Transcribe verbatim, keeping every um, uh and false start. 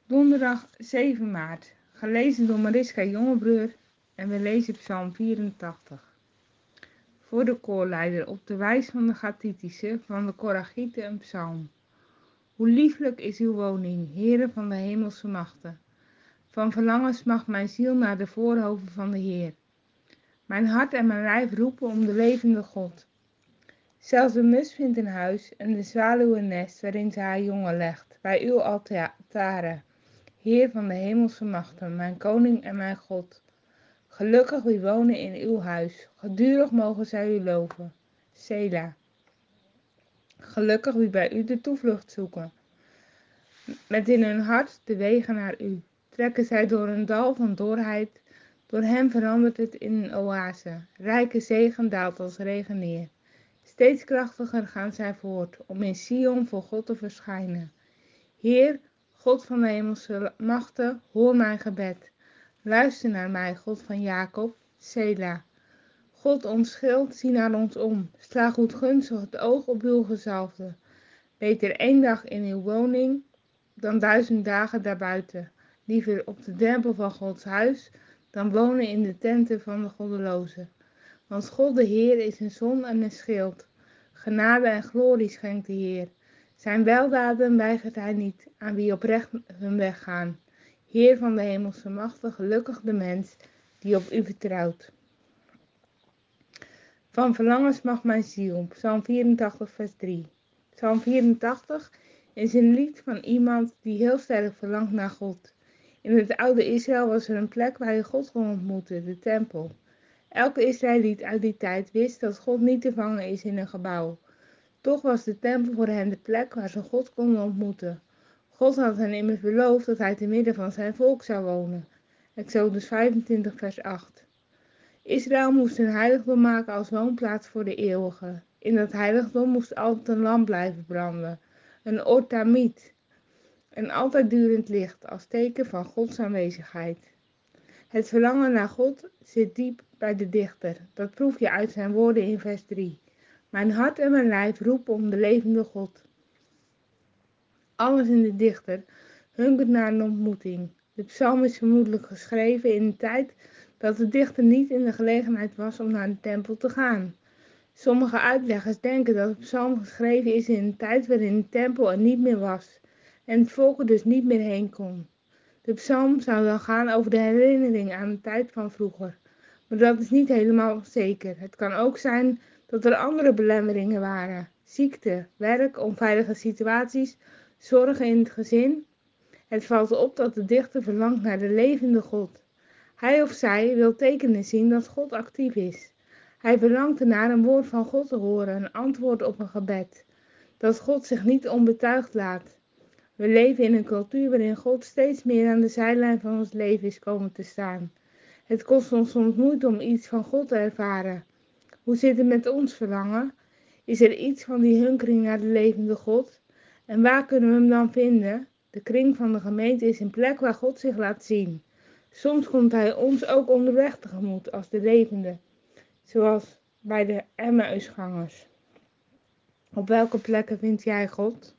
Donderdag zeven maart, gelezen door Mariska Jongebroer en we lezen Psalm vierentachtig. Voor de koorleider op de wijs van de Gathitische van de Koragieten een psalm. Hoe lieflijk is uw woning, Heere van de hemelse machten. Van verlangen smacht mijn ziel naar de voorhoven van de Heer. Mijn hart en mijn lijf roepen om de levende God. Zelfs de mus vindt een huis en de zwaluw een nest waarin ze haar jongen legt, bij uw altaren. Heer van de hemelse machten, mijn koning en mijn God. Gelukkig wie wonen in uw huis, gedurig mogen zij u loven. Sela. Gelukkig wie bij u de toevlucht zoeken. Met in hun hart de wegen naar u. Trekken zij door een dal van dorheid, door hen verandert het in een oase. Rijke zegen daalt als regen neer. Steeds krachtiger gaan zij voort, om in Sion voor God te verschijnen. Heer, God van de hemelse machten, hoor mijn gebed. Luister naar mij, God van Jacob, Sela. God ons schild, zie naar ons om. Sla goedgunstig het oog op uw gezalfde. Beter één dag in uw woning, dan duizend dagen daarbuiten. Liever op de drempel van Gods huis, dan wonen in de tenten van de goddelozen. Want God de Heer is een zon en een schild. Genade en glorie schenkt de Heer. Zijn weldaden weigert hij niet aan wie oprecht hun weg gaan. Heer van de hemelse machten, gelukkig de mens die op u vertrouwt. Van verlangens mag mijn ziel. Psalm vierentachtig vers drie. Psalm vierentachtig is een lied van iemand die heel sterk verlangt naar God. In het oude Israël was er een plek waar je God kon ontmoeten, de tempel. Elke Israëliet uit die tijd wist dat God niet te vangen is in een gebouw. Toch was de tempel voor hen de plek waar ze God konden ontmoeten. God had hen immers beloofd dat hij te midden van zijn volk zou wonen. Exodus vijfentwintig vers acht. Israël moest een heiligdom maken als woonplaats voor de eeuwige. In dat heiligdom moest altijd een lamp blijven branden, een or tamid, een altijd durend licht als teken van Gods aanwezigheid. Het verlangen naar God zit diep bij de dichter, dat proef je uit zijn woorden in vers drie. Mijn hart en mijn lijf roepen om de levende God. Alles in de dichter hunkert naar een ontmoeting. De psalm is vermoedelijk geschreven in een tijd dat de dichter niet in de gelegenheid was om naar de tempel te gaan. Sommige uitleggers denken dat de psalm geschreven is in een tijd waarin de tempel er niet meer was en het volk er dus niet meer heen kon. De psalm zou dan gaan over de herinnering aan de tijd van vroeger, maar dat is niet helemaal zeker. Het kan ook zijn dat er andere belemmeringen waren, ziekte, werk, onveilige situaties, zorgen in het gezin. Het valt op dat de dichter verlangt naar de levende God. Hij of zij wil tekenen zien dat God actief is. Hij verlangt ernaar een woord van God te horen, een antwoord op een gebed. Dat God zich niet onbetuigd laat. We leven in een cultuur waarin God steeds meer aan de zijlijn van ons leven is komen te staan. Het kost ons soms moeite om iets van God te ervaren. Hoe zit het met ons verlangen? Is er iets van die hunkering naar de levende God? En waar kunnen we hem dan vinden? De kring van de gemeente is een plek waar God zich laat zien. Soms komt hij ons ook onderweg tegemoet als de levende, zoals bij de Emmausgangers. Op welke plekken vind jij God?